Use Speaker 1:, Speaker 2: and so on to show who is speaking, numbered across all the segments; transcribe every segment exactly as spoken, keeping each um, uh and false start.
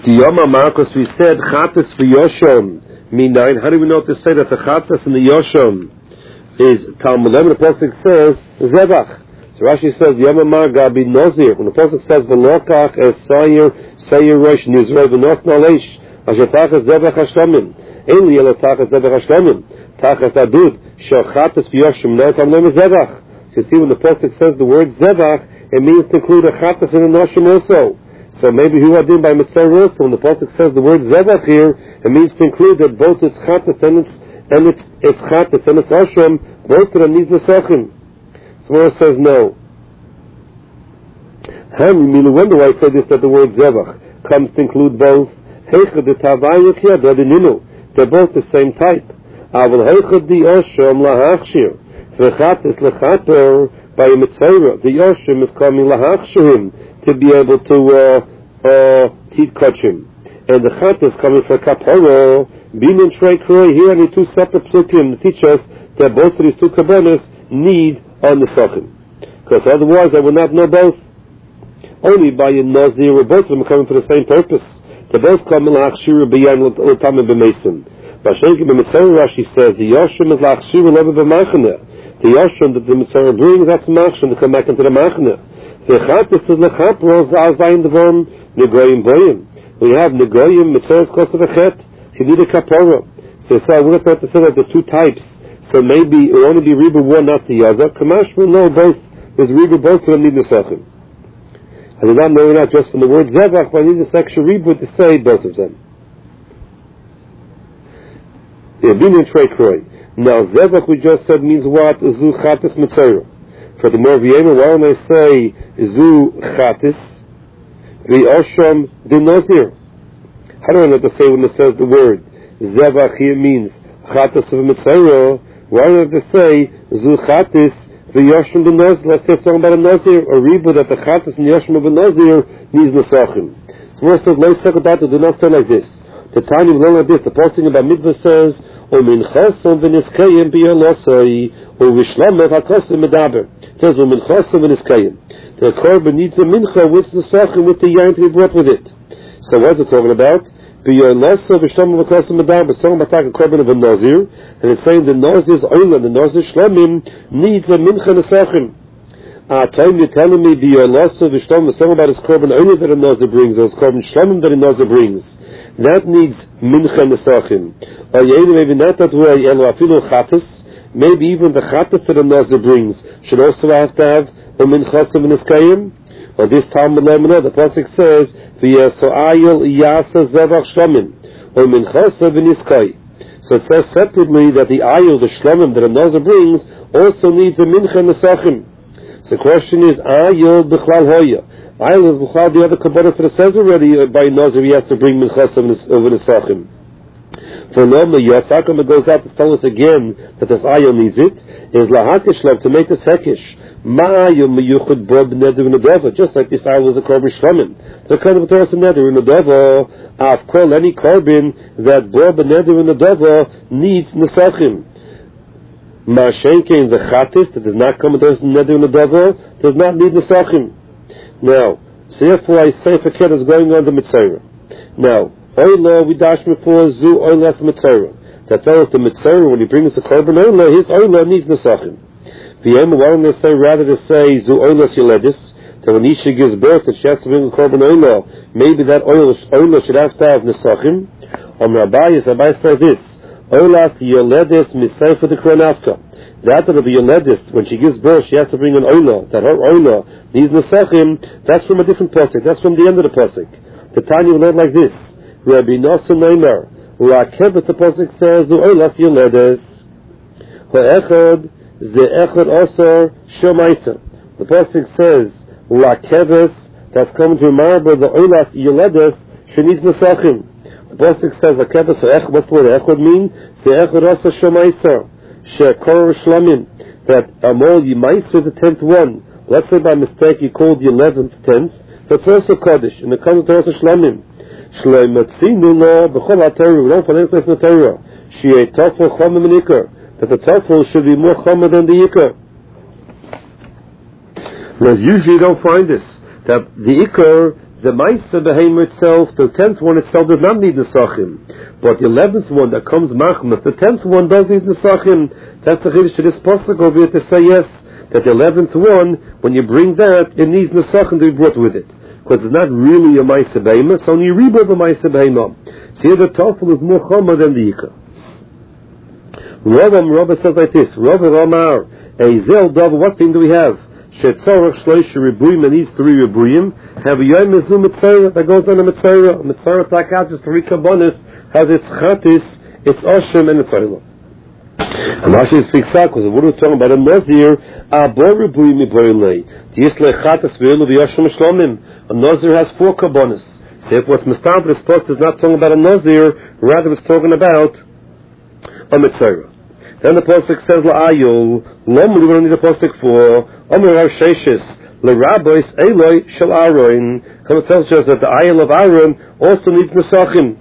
Speaker 1: The Yom Marcos, we said Chatas v'Yoshon. Minayin, how do we know to say that the Chatas and the Yoshon is Talmud? The Pasuk says Zebach. So Rashi says Yom Gabi Nozir. When the Pasuk says V'lokach es Sayir Sayir Rosh Nizrei v'Nos Nalesh Asher Tachas Zebach Hashlamim Ein li Elo Tachas Zebach Hashlamim Tachas Adud Shel Chatas v'Yoshon. Now Talmud Zebach. So you see, when the Pasuk says the word Zebach, it means to include a Chatas and a Noshim also. So maybe who are doing by Mitzvah also. When the Pasuk says the word Zebach here, it means to include that both its Chatas and its and its its Chatas and its Ashram, both of them need Nesachim. So where it says no. How do you wonder why I say this, that the word Zebach comes to include both? Heichad the Tavayuk here, they're both the same type. Aval Heichad the Ashram lahachshir. V'chatas lechaper by a Mitzvah. The Ashram is coming lahachshirim, to be able to uh, uh, teach kachim. And the chat is coming for kapara, bin and trei kroi. Here are the two separate psukim to teach us that both of these two kabbalas need on the sachim. Because otherwise I would not know both. Only by a nazir, or both of them are coming for the same purpose. They both come in lachshira b'yan l'tamim b'mesim. B'shenki b'mitzvah Rashi says, the yashrim is lachshira lever b'machane. The yashrim that the mitzvah brings, that's machshim to come back into the machane. The Chatas is Lechapros Azayin Devorm Negoyim Boyim. We have Negoyim Mitzvahs Kosav Echet. You need a kapara. So, so I would have thought to say that the two types. So maybe it will only be Reba one, not the other. Kamash will know both. There's Reba both of them need Nesachim. I did not know that just from the word Zevach, but I need this extra Reba to say both of them. Now Zevach we just said means what? Zu Chatas Mitzvah. For the more V'yema, why don't I say Zu Chatis V'yosham de Nazir? How do I know to say when it says the word Zevach here means Chatis of Mitzvah? Why do I have to say Zu Chatis V'yosham de Nazir? Let's say something about a Nazir, a Reba that the Chatis and Yosham of a Nazir needs Nesachim. So where it says Lo Sekadata, do not say like this. The time you learn like this, the posting about Midvah says O min chasam v'niskayim b'yalosai O v'shlameh ha'kosim medaber. It says O min chasam v'niskayim. The korban needs a mincha with the sachim, with the yain to be brought with it. So what's it talking about? B'yalosai v'shlameh ha'kosim medaber. It's talking about the korban of a nazir, and it's saying the nazir's oila, the nazir's shlamim needs a mincha nesachim. Ah, time you're telling me b'yalosai v'shlameh, it's talking about his korban oila that a nazir brings, or his korban shlamim that a nazir brings. That needs mincha nesachim. Or maybe not that way, afilu chatas. Maybe even the chatas that a nazir brings should also have to have a mincha v'niskayim. Or this time the pasuk says v'yasoayil yasa zevach shlamim or mincha v'niskay. So it says separately that the ayil, the shlamim that a nazir brings, also needs a mincha nesachim. So the question is ayil b'chlal hoya. Ayil is b'chlal the other kabbalah that it says already uh, by nazir he has to bring mincha v'nisachim. For normally Yasakam it goes out to tell us again that this ayil needs it is lahakishlav to make this hekish ma'ayil miyuchad bob neder nedava, just like this ayil was a korban shlamim. The kind of a Torah neder nedava af kol any korban that bob neder nedava needs nesachim. Ma'ashenkein the chatis that does not come with those neder nedava does not need nesachim. Now, so therefore I say for kid is going on the mitzvah. Now, Oila we dash before zu oilas mitzvah. That tells the mitzvah when he brings the korban oila, his oila needs nesachim. V'yem, why don't they say rather to say zu oilas yoledis? That when Isha gives birth, that she has to bring a korban oila, maybe that oila oila should have to have nesachim. Om Rabbayis, Rabbayis says this: oilas yoledis misayfa the kronafka. That will be yoledis when she gives birth, she has to bring an oila. That her oila needs nesachim. That's from a different pasuk. That's from the end of the pasuk. The Tanya will learn like this. Rabbi Nosson Neimer, Rakebus the pasuk says, "Oilas yoledes." Ha'echad ze echad also shomaisa. The pasuk says, "Rakebus," that's coming to remember the oilas yoledes. She needs nesachim. The pasuk says, "Rakebus ha'echad." What's the word echad mean? Ze echad also shomaisa. She'kor shlamim. That amol yimaisa the tenth one. Let's say by mistake you called the eleventh tenth. So it's also kaddish, and it comes to also shlamim. Shleimatzinu lo b'chol ha'Torah. We don't find any place in the Torah. She'ei tafel chomim and ikar. That the tafel should be more chomim than the ikar. Whereas usually you don't find this. That the ikar, The Maisa Behemoth itself, the tenth one itself does not need Nesachim. But the eleventh one that comes Machmas, the tenth one does need Nesachim. That's the Chiddush to this Pasuk over here to say yes, that the eleventh one, when you bring that, it needs Nesachim to be brought with it. Because it's not really a Maisa Behemoth, it's only a rebirth of a Maisa Behemoth. So here the Tafel is more Chama than the Yikah. Rabam, Rabba says like this, Rabba Ramar, Eizel Dava, what thing do we have? Shetzorach Shloisha Ribuyim, and these three Ribuyim have a Yom Mezum Mitzayra that goes on a Mitzayra. Mitzayra Plakat, just three Kabbanis, has its Chatis, its Oshem, and its Oila. And Rashi speaks out, because what we're talking about a Nazir, Abor Ribuyim Iborilei, Yisle Chatis Ve'elu V'Yoshem Shlomim. A Nazir has four Kabbanis. So if what's Mistab Response is not talking about a Nazir, rather it's talking about a Mitzayra. Then the Pasuk says, La'ayul, Lom, we don't need a Pasuk for, Omer Rav Sheshes, L'Rabbis, Eloi, Shel Aaron. Come it tells us that the Ayil of Aaron also needs Nesachim.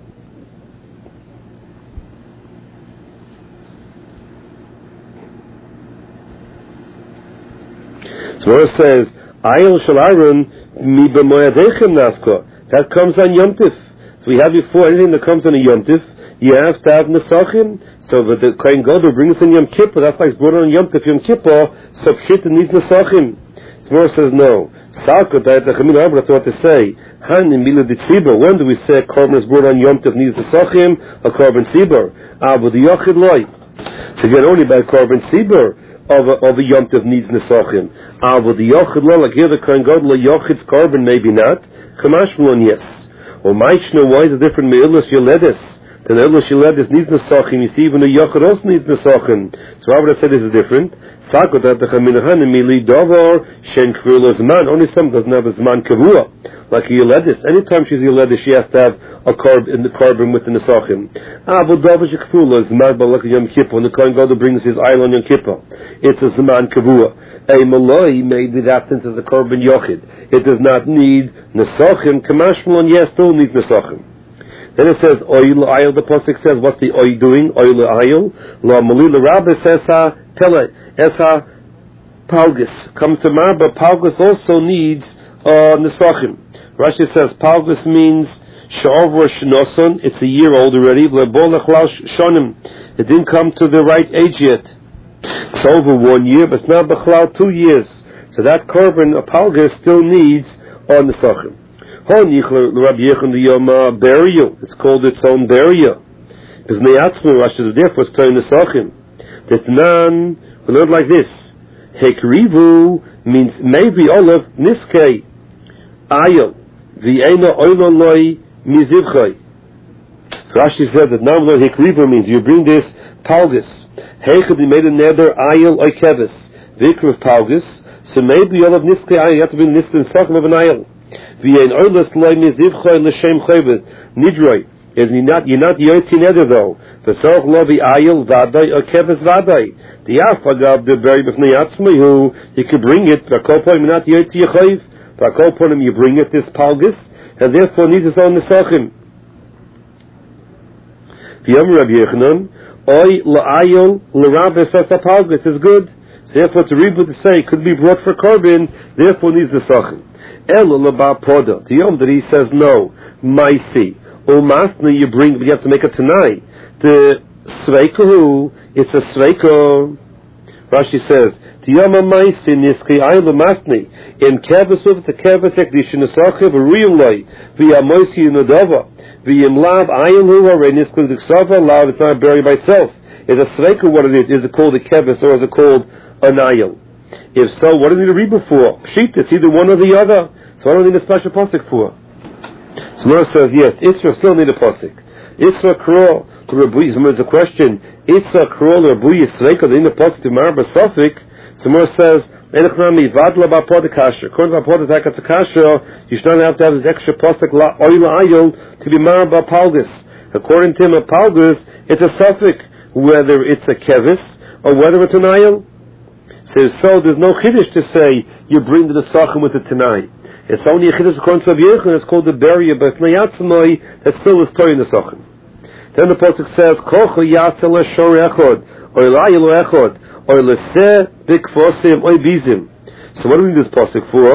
Speaker 1: So it says, Ayil Shel Aaron, Mi B'moyadechem Nafka. That comes on Yom Tif. So we have before anything that comes on a Yom Tif, you have to have Nesachim. So that the Kohen Gadol brings in Yom Kippur, that's like it's brought on Yom Tif, Yom Kippur, so Pshit needs Nesachim. Zmor says no. Salka, that the Chamil Abra thought to say, Han in Mila de Tzibur, when do we say a Korban is brought on Yom Tif needs Nesachim, a Korban Tzibur? Ah, but the Yochid Loi. So again, only by Korban Tzibur of a, of a Yom Tif needs Nesachim. Ah, but the Yochid Loi, like here the Kohen Gadol, a Yochid's Korban, maybe not. Kamash Mulon, yes. Or Maishno, why is it different Me'ilus Yoledis? Then Elo Shiledis needs Nesachim. You see, even a Yochid also needs Nesachim. So Rabbi said this is different. Sakotat Chaminahan Mili Davar Shen Kvula Zman. Only some doesn't have a Zman Kavua. Like a Yoledis. Anytime she's a Yoledis, she has to have a carb in the carbon with the Nesachim. Ah, but Davar Shekvula Zman, but like a Yom Kippur. When the Kohen Gadol brings his oil on Yom Kippur, it's a Zman Kavua. A Malay made with absence as a carbon Yochid. It does not need Nesachim. Kamashmalon, yes, still needs Nesachim. Then it says, Oil Ayil, the Pasuk says, what's the Oil doing? Oil Ayil. La Malila Rabbi says, Tele, Esa Palgus. Comes to mind, but Palgus also needs uh, Nesachim. Rashi says, Palgus means Sha'ovra Shnoson, it's a year old already. Lebolach Lao Shonim. It didn't come to the right age yet. It's over one year, but it's not Bechlau two years. So that Korban, a Palgus, still needs on Nesachim. It's called its own burial. Therefore, it's telling the Sachim. That none, we learn like this. Hekrivu means maybe olive niskei ayel v'eino oiloloi mizivchai. Rashi said that now Lord Hekrivu means you bring this palgus. Hechad he made a neder ayel oikevis vikr of palgus. So maybe olive niskei ayel. You have to bring niskei and Sachim of an ayel. V'yein oilos loy mizivchai l'shem chayvet nidroi. You're not you're not yotzi neder though. V'sorach lo v'ayel vaday oikevis vaday. The Afagav, the very b'fnei atzmai, who you could bring it, v'akoponim not yotzi yechayiv, v'akoponim you bring it, this palgus, and therefore needs its own nesachim. V'yom Rabbi Yechanan, oy la'ayel l'rabbe fesa palgus is good. So therefore to read what to say, could be brought for korban, therefore needs nesachim. Elo l'ba poda, to Yom that he says no, maisi, o masna you bring, but you have to make it tonight. The Sveikahu, it's a Sveika. Rashi says, Tiyama Maisi Niski Ayla Masni, in Kavasuv, it's a Kavasek, the Shinasakiv, a real light, via Moisi Nudava, via Mlab Aylu, or Niskun Diksava, Lav, it's not buried by itself. Is a Sveika what it is? Is it called a Kavas or is it called an Ayl? If so, what do we need to read before? Pshit, it's either one or the other. So I don't need a special Pasik for. So Mora says, yes, Isra still need a Pasik. Isra Kro. There's a question. It's a cruel or buy sveika in the positive marba suffix. Somewhere says, "Enechnami vadla ba'pod kasher." According to ba'pod kasher, you should not have to have this extra pasuk la oil ayol to be marba palgus. According to him, a palgus it's a suffix, whether it's a kevis or whether it's an ayol. So, so there's no chiddush to say you bring the nesachim with it tonight. It's only a chiddush according to Rabbi Yechon. It's called the burial, but fnei that still is toy nesachim. Then the pasuk says, "Kochu yasel shor echod, or layil echod, or leseh bikfosim oy bizim." So what do we need this pasuk for?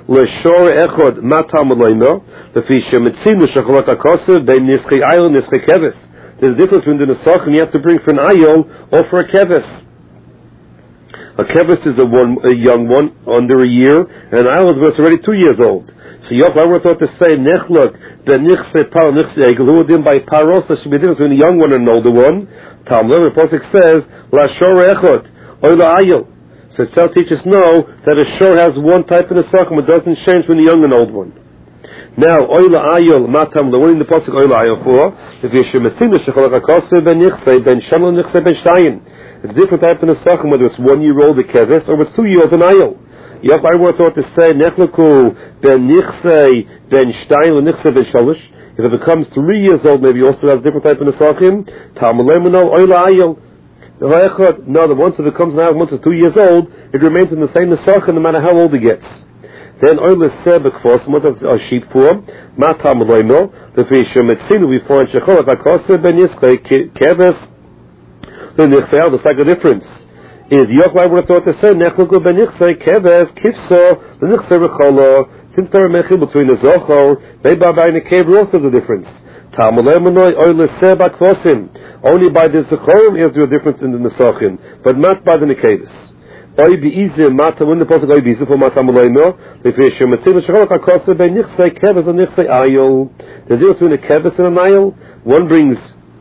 Speaker 1: L'shor echod matam loimo, lefi shemitzinu shecholot hakosev bein nischei ayil nischei keves. There's a difference between the nesachim you have to bring for an ayil or for a keves. A keves is a, one, a young one, under a year, and an ayil is when it's already two years old. So Yochai were thought to say, nechlok ben nichse par nichse egel, who would by paros, there should be a difference between a young one and an older one. Talmud, the Pasuk says, l'shor echod, oy la'ayil. So Tzal teachers know that a shor has one type of nesachim, it doesn't change between the young and old one. Now, oy la'ayil, matam, the one in the Pasuk oy la'ayil for, if you should mesinu shecholach hakosev ben nichse, ben shamel nichse ben shtayin. It's a different type of nesachim, whether it's one year old, a keves, or it's two year old, an ayil. Yochai were thought to say, nechleku ben nichse, ben shtayin, nichse ben shalish. If it becomes three years old, maybe also has a different type of nesachim. Talmud le'mano, oy la'ayil. No, the once it becomes now, once it's two years old, it remains in the same nesachim no matter how old it gets. Then oil is sebekfos, once it's a sheep form, matam loimo, the fish metzinu we find shecholach hakosev ben nischei keves, the nichsei, there's like a difference. Is Yochai would have thought to say nechluku ben nichsei keves kifso the nichsei recholo. Since there are mechil between the zochor, maybe by the cave also there's a difference. Talmud le'manoi oil is sebekfosim. Only by the Zechorim is there a difference in the Nesachim, but not by the Nekevis. Oy be'izim mata, when the Pasuk oy be'izim for mata molayno, lefi shematzinu shecholach hakosev ben nichsei keves and nichsei ayil. There's a difference between a keves and an ayil. One brings,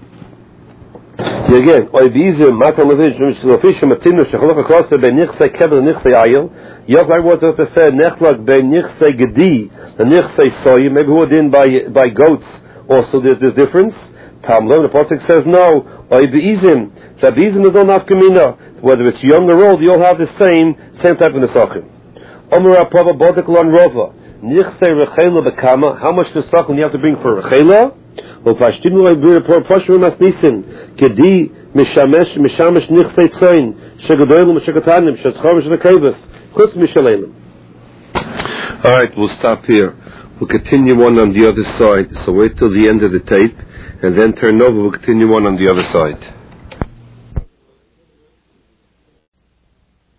Speaker 1: again, oy be'izim mata lefi shematzinu shecholach hakosev ben nichsei keves and nichsei ayil. Yochai was to say nechlak ben nichsei gedi, the nichsei soyim, maybe who are in by, by goats, also there's this difference. Talmud, the Pasuk says no. Oy be'izim, that be'izim is on nafkamina. Whether it's young or old, you all have the same same type of nesachim. Omer Apava bodek lon rova nichsei rechela bekama. How much nesachim do you have to bring for rechela? Well, pashtinu le'bir por pashur masnisin kedi mishamesh mishamesh nichsei tzayin shegadolim shegatanim shetzchor shekavus chutz mishaleilim. All right, we'll stop here. We'll continue on on the other side. So wait till the end of the tape, and then turn over. We'll continue on on the other side.